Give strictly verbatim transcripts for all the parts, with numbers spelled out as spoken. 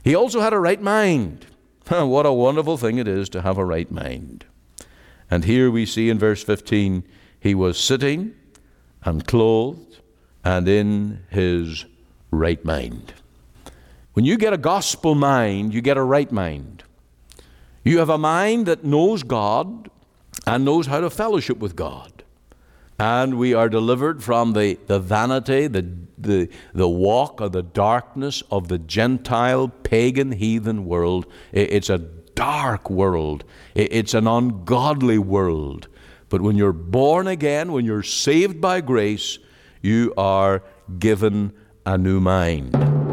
He also had a right mind. What a wonderful thing it is to have a right mind. And here we see in verse fifteen, he was sitting and clothed and in his right mind. When you get a gospel mind, you get a right mind. You have a mind that knows God and knows how to fellowship with God. And we are delivered from the, the vanity, the, the, the walk of the darkness of the Gentile, pagan, heathen world. It's a dark world. It's an ungodly world. But when you're born again, when you're saved by grace, you are given a new mind.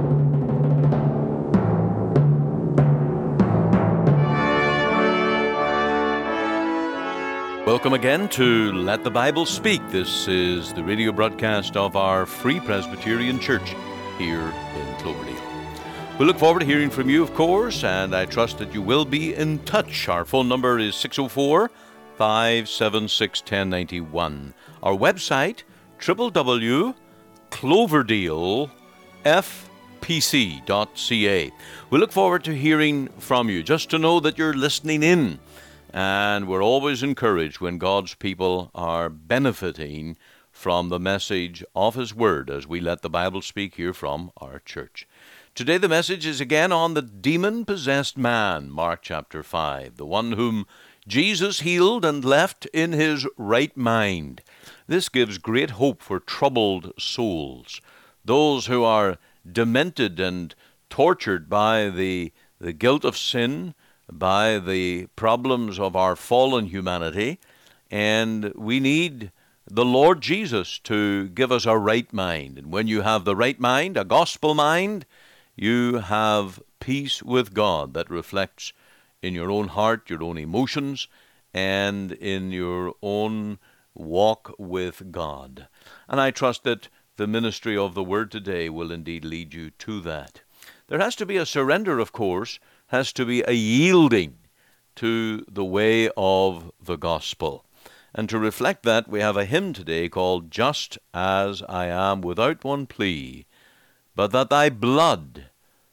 Welcome again to Let the Bible Speak. This is the radio broadcast of our Free Presbyterian Church here in Cloverdale. We look forward to hearing from you, of course, and I trust that you will be in touch. Our phone number is six oh four, five seven six, one oh nine one. Our website, w w w dot cloverdale f p c dot c a. We look forward to hearing from you, just to know that you're listening in. And we're always encouraged when God's people are benefiting from the message of His Word as we let the Bible speak here from our church. Today the message is again on the demon-possessed man, Mark chapter five, the one whom Jesus healed and left in his right mind. This gives great hope for troubled souls, those who are demented and tortured by the, the guilt of sin, by the problems of our fallen humanity, and we need the Lord Jesus to give us a right mind. And when you have the right mind, a gospel mind, you have peace with God that reflects in your own heart, your own emotions, and in your own walk with God. And I trust that the ministry of the Word today will indeed lead you to that. There has to be a surrender, of course, has to be a yielding to the way of the gospel. And to reflect that, we have a hymn today called Just As I Am Without One Plea, But That Thy Blood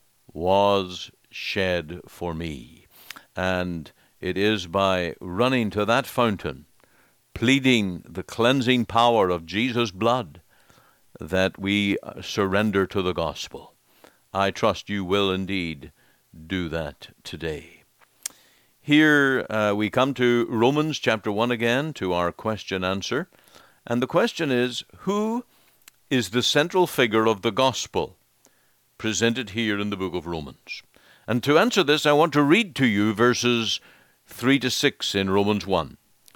Was Shed for Me. And it is by running to that fountain, pleading the cleansing power of Jesus' blood, that we surrender to the gospel. I trust you will indeed do that today. Here uh, we come to Romans chapter one again, to our question answer. And the question is, who is the central figure of the gospel presented here in the book of Romans? And to answer this, I want to read to you verses three to six in Romans one.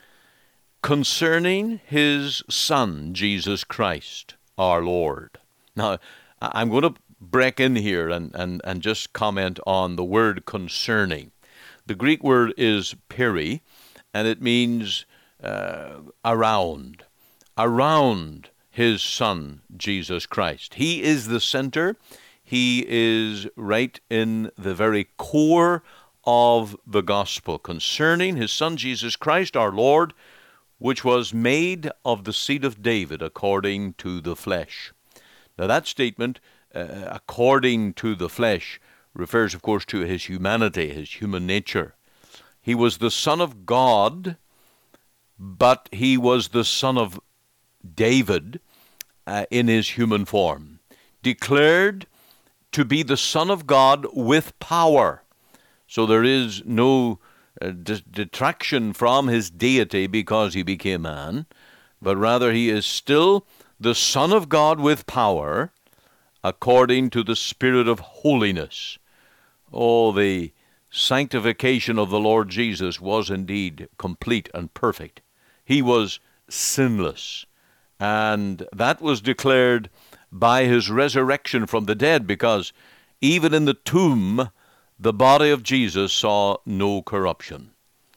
Concerning his Son, Jesus Christ, our Lord. Now, I'm going to break in here and, and, and just comment on the word concerning. The Greek word is peri, and it means uh, around, around his Son, Jesus Christ. He is the center. He is right in the very core of the gospel, concerning his Son, Jesus Christ, our Lord, which was made of the seed of David according to the flesh. Now that statement, Uh, according to the flesh, refers, of course, to his humanity, his human nature. He was the Son of God, but he was the Son of David uh, in his human form, declared to be the Son of God with power. So there is no uh, d- detraction from his deity because he became man, but rather he is still the Son of God with power, according to the Spirit of holiness. Oh, the sanctification of the Lord Jesus was indeed complete and perfect. He was sinless, and that was declared by his resurrection from the dead, because even in the tomb, the body of Jesus saw no corruption.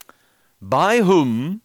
By whom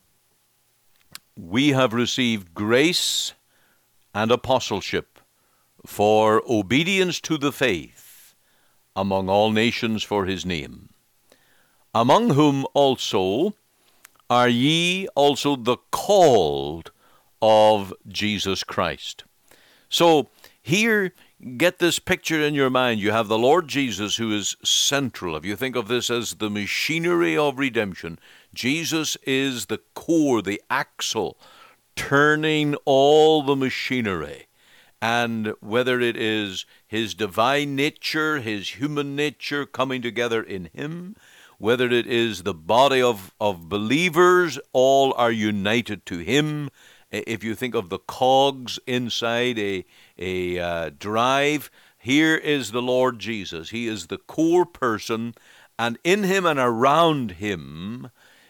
we have received grace and apostleship for obedience to the faith among all nations for his name, among whom also are ye also the called of Jesus Christ. So here get this picture in your mind. You have the Lord Jesus, who is central. If you think of this as the machinery of redemption, Jesus is the core, the axle, turning all the machinery. And whether it is his divine nature, his human nature coming together in him, whether it is the body of, of believers, all are united to him. If you think of the cogs inside a, a uh, drive, here is the Lord Jesus. He is the core person, and in him and around him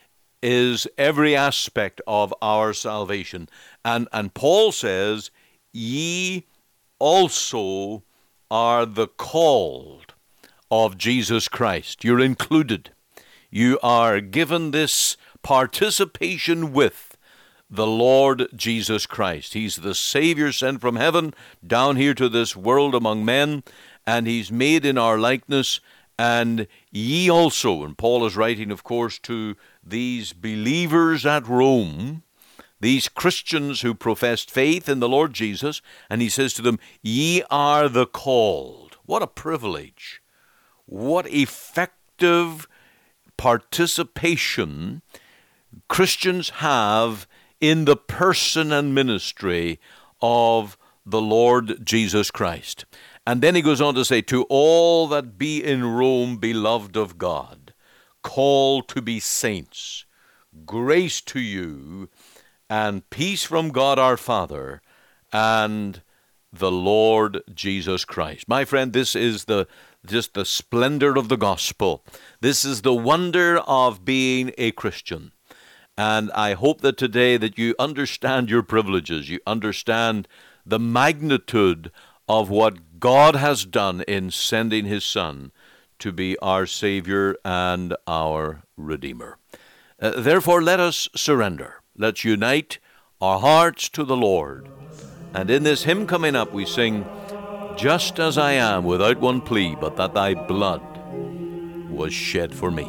is every aspect of our salvation. And, and Paul says, ye also are the called of Jesus Christ. You're included. You are given this participation with the Lord Jesus Christ. He's the Savior sent from heaven down here to this world among men, and he's made in our likeness. And ye also, and Paul is writing, of course, to these believers at Rome, these Christians who professed faith in the Lord Jesus, and he says to them, ye are the called. What a privilege. What effective participation Christians have in the person and ministry of the Lord Jesus Christ. And then he goes on to say, to all that be in Rome, beloved of God, called to be saints, grace to you, and peace from God our Father, and the Lord Jesus Christ. My friend, this is the just the splendor of the gospel. This is the wonder of being a Christian. And I hope that today that you understand your privileges, you understand the magnitude of what God has done in sending his Son to be our Savior and our Redeemer. Uh, therefore, let us surrender. Let's unite our hearts to the Lord. And in this hymn coming up, we sing, just as I am, without one plea, but that thy blood was shed for me.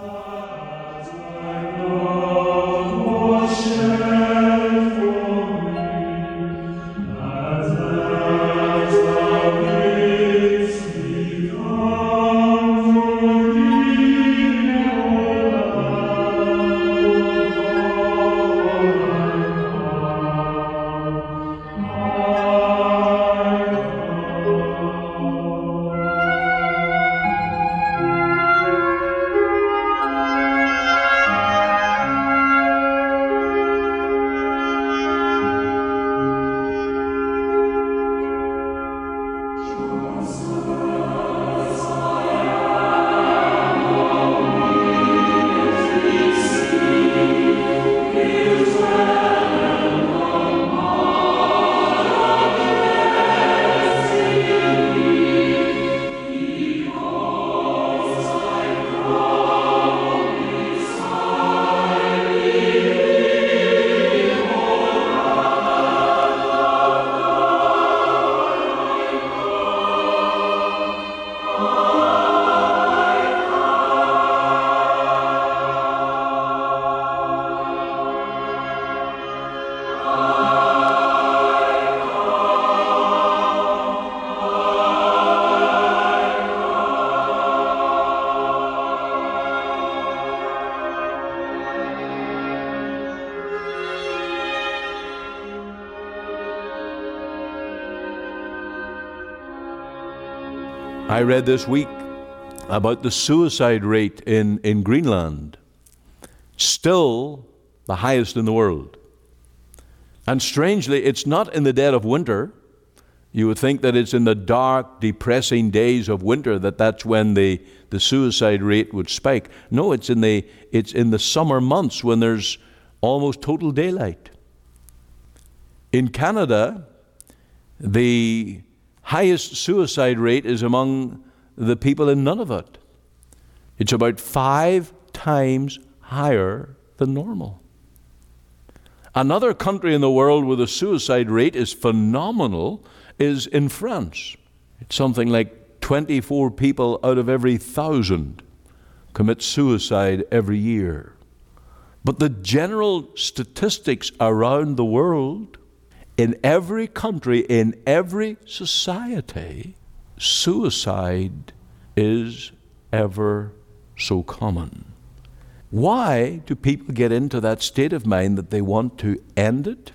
I read this week about the suicide rate in, in Greenland. Still the highest in the world. And strangely, it's not in the dead of winter. You would think that it's in the dark, depressing days of winter that that's when the, the suicide rate would spike. No, it's in the it's in the summer months when there's almost total daylight. In Canada, the highest suicide rate is among the people in Nunavut. It's about five times higher than normal. Another country in the world where the suicide rate is phenomenal is in France. It's something like twenty-four people out of every thousand commit suicide every year. But the general statistics around the world in every country, in every society, suicide is ever so common. Why do people get into that state of mind that they want to end it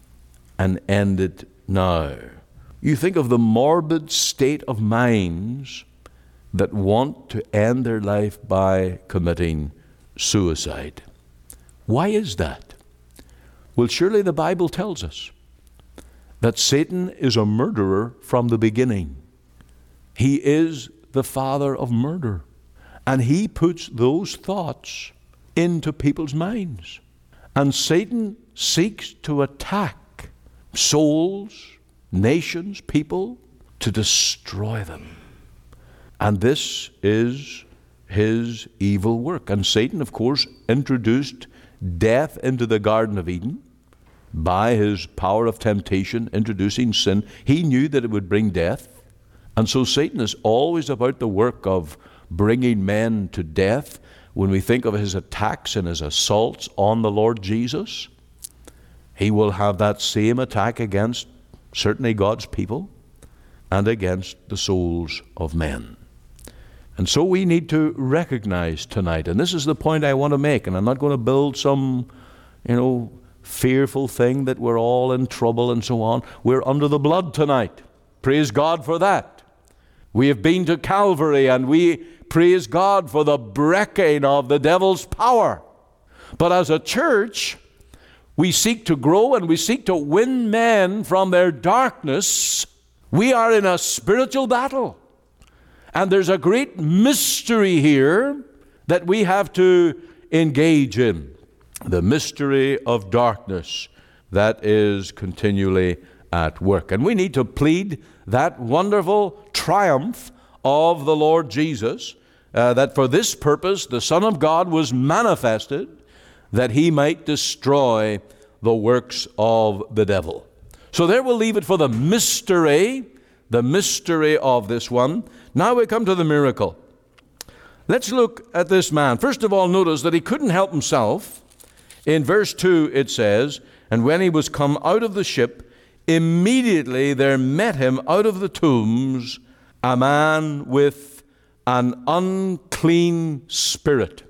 and end it now? You think of the morbid state of minds that want to end their life by committing suicide. Why is that? Well, surely the Bible tells us that Satan is a murderer from the beginning. He is the father of murder, and he puts those thoughts into people's minds. And Satan seeks to attack souls, nations, people, to destroy them. And this is his evil work. And Satan, of course, introduced death into the Garden of Eden by his power of temptation, introducing sin. He knew that it would bring death. And so Satan is always about the work of bringing men to death. When we think of his attacks and his assaults on the Lord Jesus, he will have that same attack against certainly God's people and against the souls of men. And so we need to recognize tonight, and this is the point I want to make, and I'm not going to build some, you know, fearful thing that we're all in trouble and so on. We're under the blood tonight. Praise God for that. We have been to Calvary, and we praise God for the breaking of the devil's power. But as a church, we seek to grow and we seek to win men from their darkness. We are in a spiritual battle. And there's a great mystery here that we have to engage in. The mystery of darkness that is continually at work. And we need to plead that wonderful triumph of the Lord Jesus, uh, that for this purpose the Son of God was manifested, that he might destroy the works of the devil. So there we'll leave it for the mystery, the mystery of this one. Now we come to the miracle. Let's look at this man. First of all, notice that he couldn't help himself. In verse two it says, "And when he was come out of the ship, immediately there met him out of the tombs a man with an unclean spirit."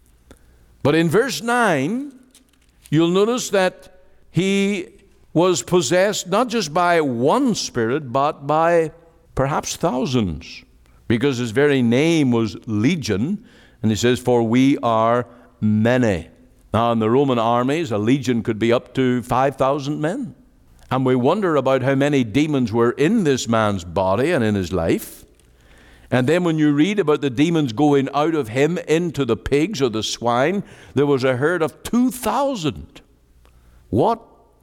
But in verse nine, you'll notice that he was possessed not just by one spirit, but by perhaps thousands, because his very name was Legion, and he says, "For we are many." Now, in the Roman armies, a legion could be up to five thousand men. And we wonder about how many demons were in this man's body and in his life. And then when you read about the demons going out of him into the pigs or the swine, there was a herd of two thousand. What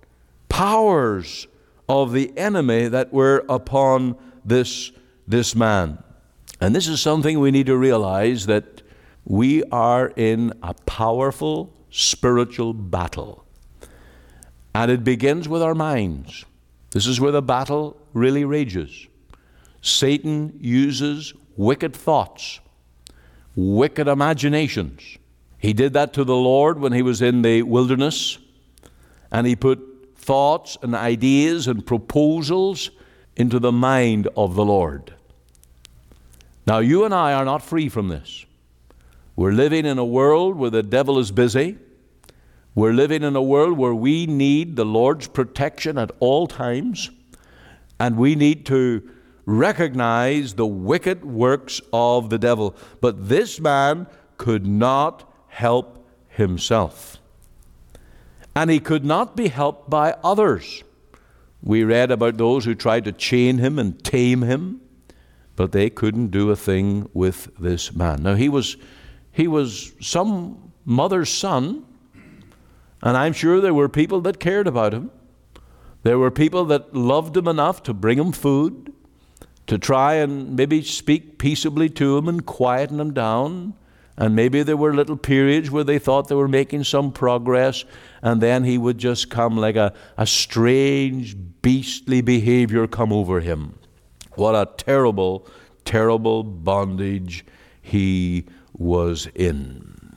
powers of the enemy that were upon this, this man. And this is something we need to realize, that we are in a powerful spiritual battle. And it begins with our minds. This is where the battle really rages. Satan uses wicked thoughts, wicked imaginations. He did that to the Lord when he was in the wilderness, and he put thoughts and ideas and proposals into the mind of the Lord. Now, you and I are not free from this. We're living in a world where the devil is busy. We're living in a world where we need the Lord's protection at all times, and we need to recognize the wicked works of the devil. But this man could not help himself, and he could not be helped by others. We read about those who tried to chain him and tame him, but they couldn't do a thing with this man. Now, he was he was some mother's son, and I'm sure there were people that cared about him. There were people that loved him enough to bring him food, to try and maybe speak peaceably to him and quieten him down. And maybe there were little periods where they thought they were making some progress, and then he would just come like a, a strange, beastly behavior come over him. What a terrible, terrible bondage he was in.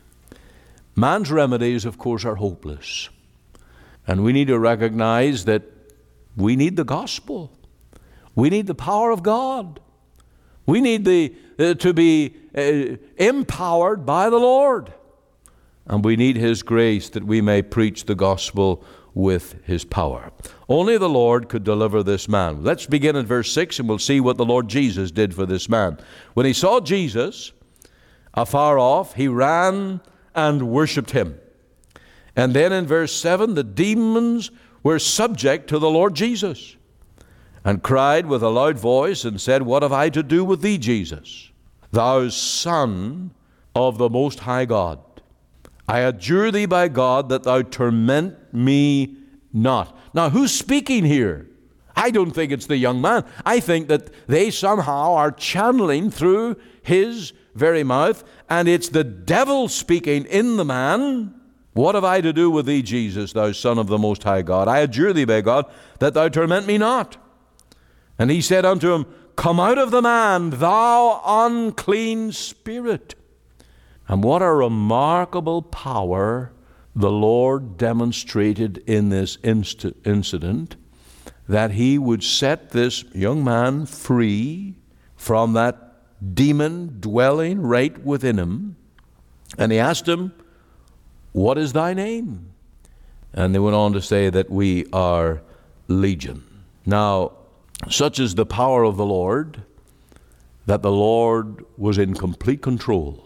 Man's remedies, of course, are hopeless. And we need to recognize that We need the gospel. We need the power of God. We need the uh, to be uh, empowered by the Lord. And we need His grace that we may preach the gospel with His power. Only the Lord could deliver this man. Let's begin in verse six and we'll see what the Lord Jesus did for this man. When he saw Jesus afar off, he ran and worshipped Him. And then in verse seven, the demons were subject to the Lord Jesus, and cried with a loud voice and said, What have I to do with thee, Jesus, thou Son of the Most High God? I adjure thee by God that thou torment me not. Now, who's speaking here? I don't think it's the young man. I think that they somehow are channeling through his very mouth, and it's the devil speaking in the man. What have I to do with thee, Jesus, thou Son of the Most High God? I adjure thee by God that thou torment me not. And he said unto him, Come out of the man, thou unclean spirit. And what a remarkable power the Lord demonstrated in this inst- incident, that He would set this young man free from that demon dwelling right within him. And He asked him, What is thy name? And they went on to say that we are Legion. Now, such is the power of the Lord, that the Lord was in complete control.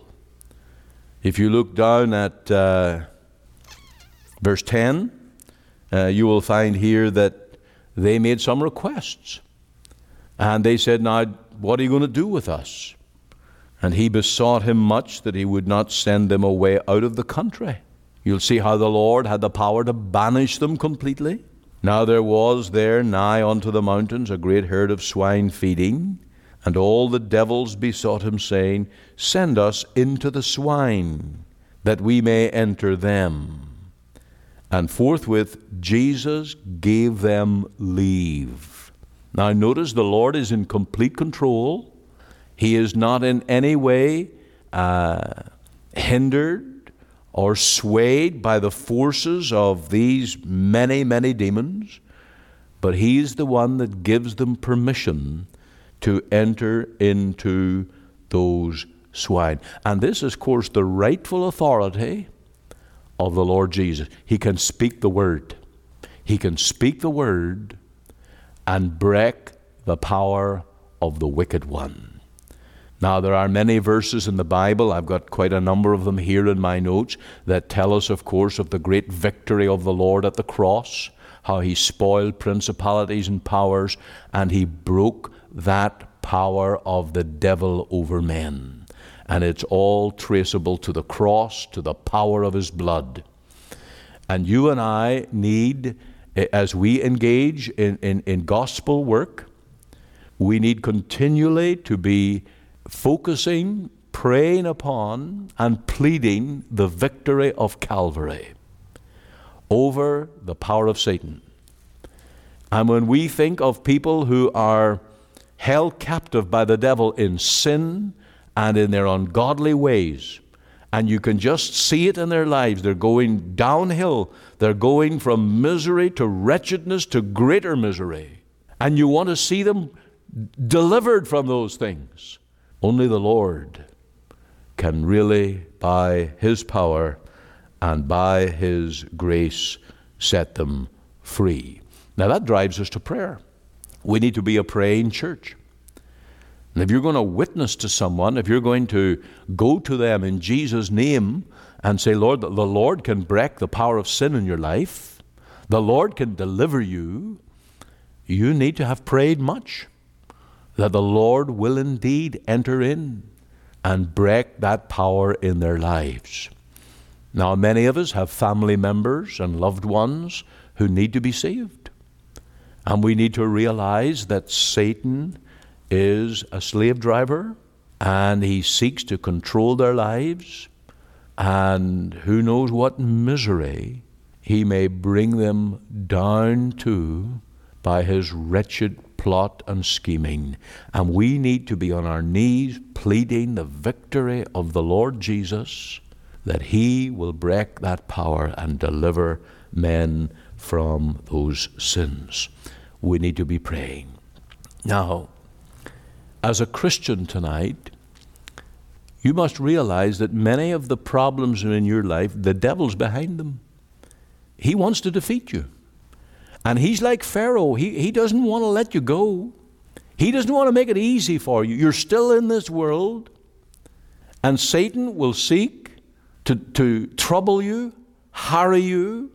If you look down at uh, verse ten, uh, you will find here that they made some requests. And they said, Now, what are you going to do with us? And he besought him much that he would not send them away out of the country. You'll see how the Lord had the power to banish them completely. Now there was there nigh unto the mountains a great herd of swine feeding, and all the devils besought him, saying, Send us into the swine, that we may enter them. And forthwith Jesus gave them leave. Now notice the Lord is in complete control. He is not in any way uh, hindered or swayed by the forces of these many, many demons, but He's the one that gives them permission to enter into those swine. And this is, of course, the rightful authority of the Lord Jesus. He can speak the word. He can speak the word and break the power of the wicked one. Now, there are many verses in the Bible, I've got quite a number of them here in my notes, that tell us, of course, of the great victory of the Lord at the cross, how He spoiled principalities and powers, and He broke that power of the devil over men. And it's all traceable to the cross, to the power of His blood. And you and I need, as we engage in, in, in gospel work, we need continually to be focusing, praying upon, and pleading the victory of Calvary over the power of Satan. And when we think of people who are held captive by the devil in sin and in their ungodly ways, and you can just see it in their lives, they're going downhill, they're going from misery to wretchedness to greater misery, and you want to see them delivered from those things. Only the Lord can really, by His power and by His grace, set them free. Now that drives us to prayer. We need to be a praying church. And if you're going to witness to someone, if you're going to go to them in Jesus' name and say, Lord, the Lord can break the power of sin in your life, the Lord can deliver you, you need to have prayed much, that the Lord will indeed enter in and break that power in their lives. Now, many of us have family members and loved ones who need to be saved. And we need to realize that Satan is a slave driver, and he seeks to control their lives, and who knows what misery he may bring them down to by his wretched plot and scheming. And we need to be on our knees pleading the victory of the Lord Jesus, that He will break that power and deliver men from those sins. we need to be praying. Now, as a Christian tonight, you must realize that many of the problems in your life, the devil's behind them. He wants to defeat you. And he's like Pharaoh. He, he doesn't want to let you go. He doesn't want to make it easy for you. You're still in this world. And Satan will seek to, to trouble you, harry you,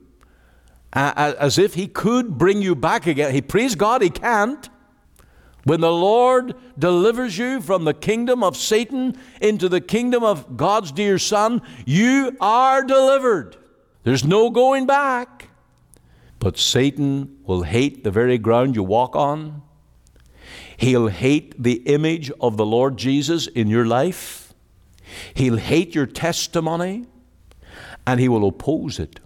uh, as if he could bring you back again. He, praise God, he can't. When the Lord delivers you from the kingdom of Satan into the kingdom of God's dear Son, you are delivered. There's no going back. But Satan will hate the very ground you walk on. He'll hate the image of the Lord Jesus in your life. He'll hate your testimony, and he will oppose it.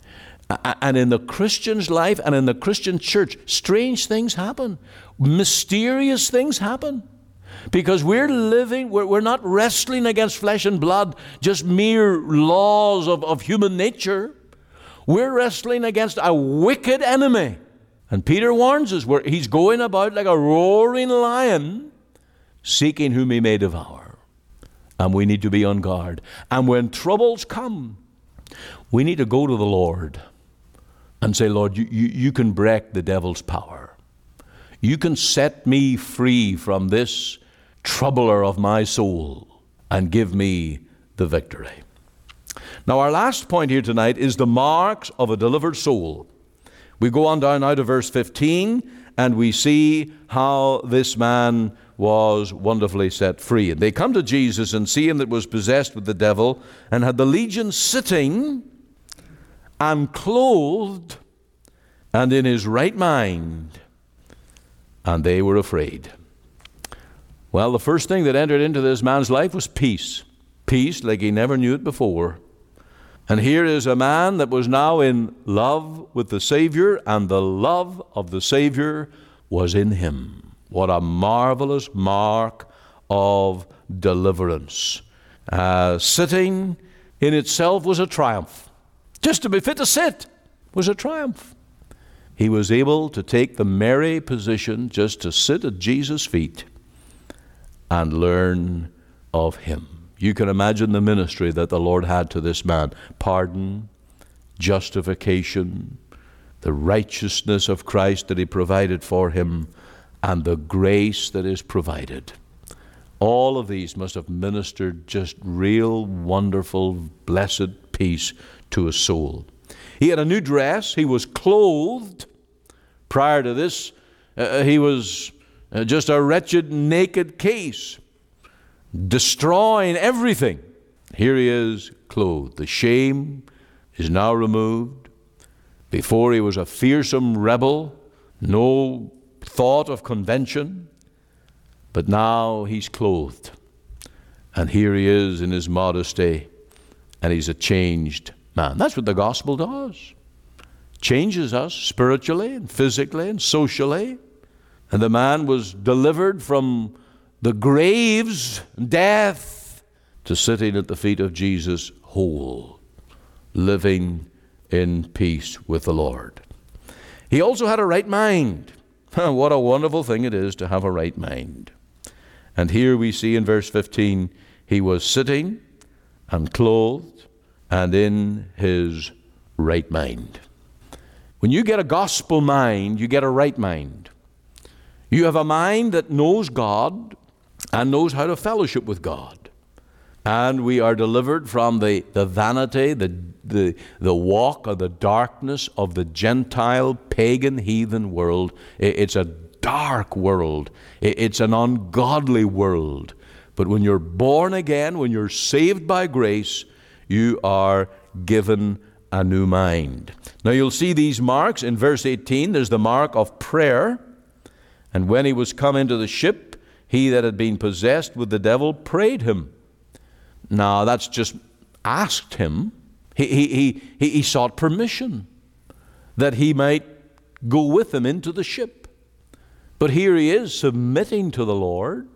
And in the Christian's life and in the Christian church, strange things happen. Mysterious things happen. Because we're living, we're, we're not wrestling against flesh and blood, just mere laws of, of human nature. We're wrestling against a wicked enemy. And Peter warns us, where he's going about like a roaring lion, seeking whom he may devour. And we need to be on guard. And when troubles come, we need to go to the Lord and say, Lord, you, you, you can break the devil's power. You can set me free from this troubler of my soul and give me the victory. Now, our last point here tonight is the marks of a delivered soul. We go on down now to verse fifteen, and we see how this man was wonderfully set free. And they come to Jesus and see him that was possessed with the devil and had the legion sitting and clothed and in his right mind, and they were afraid. Well, the first thing that entered into this man's life was peace. Peace like he never knew it before. And here is a man that was now in love with the Savior, and the love of the Savior was in him. What a marvelous mark of deliverance. Uh, sitting in itself was a triumph. Just to be fit to sit was a triumph. He was able to take the merry position just to sit at Jesus' feet and learn of him. You can imagine the ministry that the Lord had to this man. Pardon, justification, the righteousness of Christ that he provided for him, and the grace that is provided. All of these must have ministered just real, wonderful, blessed peace to his soul. He had a new dress. He was clothed. Prior to this, uh, he was uh, just a wretched, naked case, destroying everything. Here he is clothed. The shame is now removed. Before he was a fearsome rebel, no thought of convention, but now he's clothed. And here he is in his modesty, and he's a changed man. That's what the gospel does. Changes us spiritually and physically and socially. And the man was delivered from the graves, death, to sitting at the feet of Jesus whole, living in peace with the Lord. He also had a right mind. What a wonderful thing it is to have a right mind. And here we see in verse fifteen, he was sitting and clothed and in his right mind. When you get a gospel mind, you get a right mind. You have a mind that knows God and knows how to fellowship with God. And we are delivered from the, the vanity, the, the, the walk of the darkness of the Gentile, pagan, heathen world. It's a dark world. It's an ungodly world. But when you're born again, when you're saved by grace, you are given a new mind. Now you'll see these marks in verse eighteen. There's the mark of prayer. And when he was come into the ship, he that had been possessed with the devil prayed him. Now that's just asked him. He, he, he, he sought permission that he might go with him into the ship. But here he is submitting to the Lord,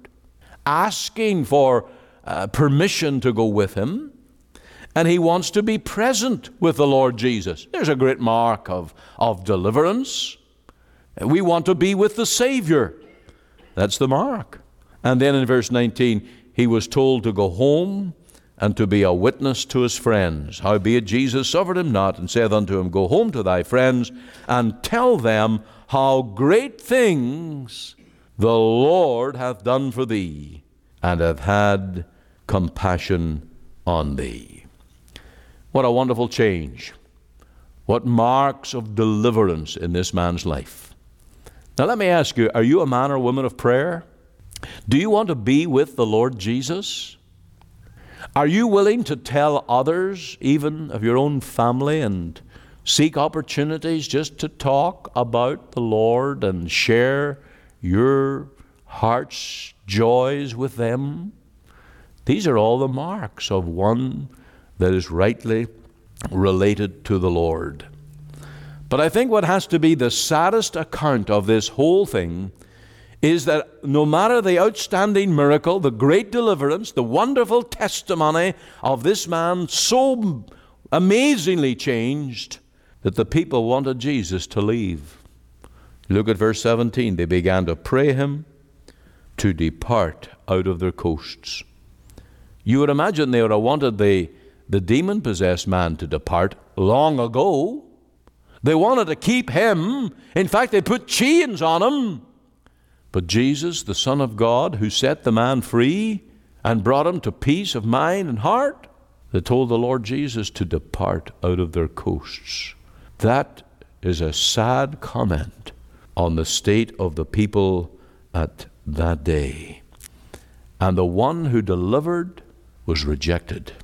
asking for uh, permission to go with him, and he wants to be present with the Lord Jesus. There's a great mark of, of deliverance. We want to be with the Savior. That's the mark. And then in verse nineteen, he was told to go home and to be a witness to his friends. Howbeit Jesus suffered him not, and saith unto him, Go home to thy friends, and tell them how great things the Lord hath done for thee, and hath had compassion on thee. What a wonderful change. What marks of deliverance in this man's life. Now let me ask you, are you a man or woman of prayer? Do you want to be with the Lord Jesus? Are you willing to tell others, even of your own family, and seek opportunities just to talk about the Lord and share your heart's joys with them? These are all the marks of one that is rightly related to the Lord. But I think what has to be the saddest account of this whole thing is that no matter the outstanding miracle, the great deliverance, the wonderful testimony of this man so amazingly changed, that the people wanted Jesus to leave. Look at verse seventeen. They began to pray him to depart out of their coasts. You would imagine they would have wanted the, the demon-possessed man to depart long ago. They wanted to keep him. In fact, they put chains on him. But Jesus, the Son of God, who set the man free and brought him to peace of mind and heart, they told the Lord Jesus to depart out of their coasts. That is a sad comment on the state of the people at that day. And the one who delivered was rejected.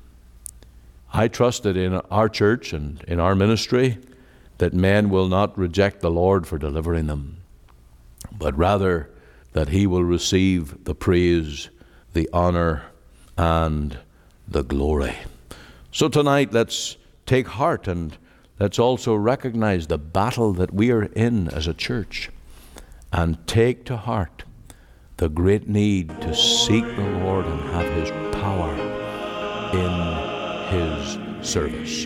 I trust that in our church and in our ministry that men will not reject the Lord for delivering them, but rather that he will receive the praise, the honor, and the glory. So tonight, let's take heart and let's also recognize the battle that we are in as a church, and take to heart the great need to seek the Lord and have his power in his service.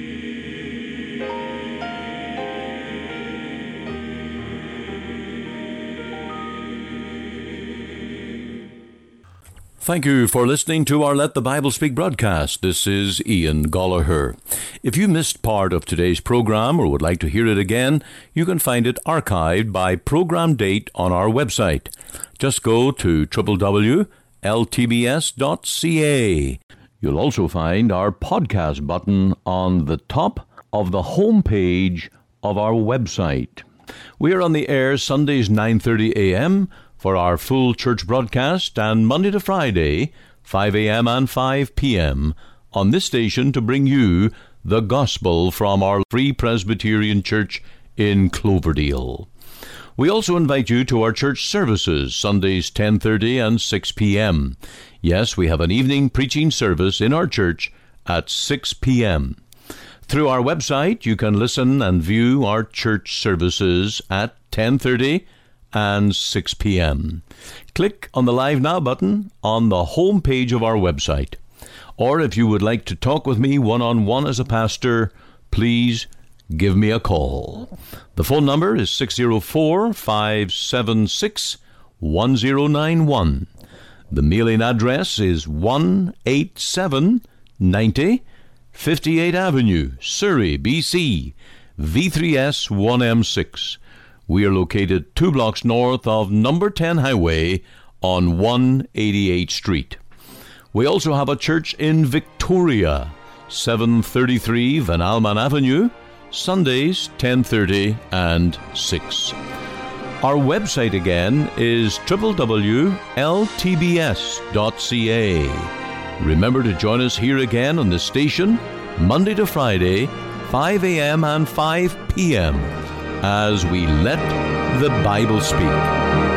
Thank you for listening to our Let the Bible Speak broadcast. This is Ian Gollaher. If you missed part of today's program or would like to hear it again, you can find it archived by program date on our website. Just go to w w w dot l t b s dot c a. You'll also find our podcast button on the top of the home page of our website. We are on the air Sundays nine thirty a.m., for our full church broadcast, and Monday to Friday, five a.m. and five p.m. on this station to bring you the gospel from our Free Presbyterian Church in Cloverdale. We also invite you to our church services, Sundays ten thirty and six p.m. Yes, we have an evening preaching service in our church at six p.m. Through our website, you can listen and view our church services at ten thirty and six p.m. Click on the Live Now button on the home page of our website. Or if you would like to talk with me one-on-one as a pastor, please give me a call. The phone number is six oh four, five seven six, one oh nine one. The mailing address is one eighty-seven ninety fifty-eighth Avenue, Surrey, B C, V three S one M six. We are located two blocks north of number ten Highway on one eighty-eighth Street. We also have a church in Victoria, seven thirty-three Van Alman Avenue, Sundays ten thirty and six. Our website again is w w w dot l t b s dot c a. Remember to join us here again on the station, Monday to Friday, five a.m. and five p.m., as we let the Bible speak.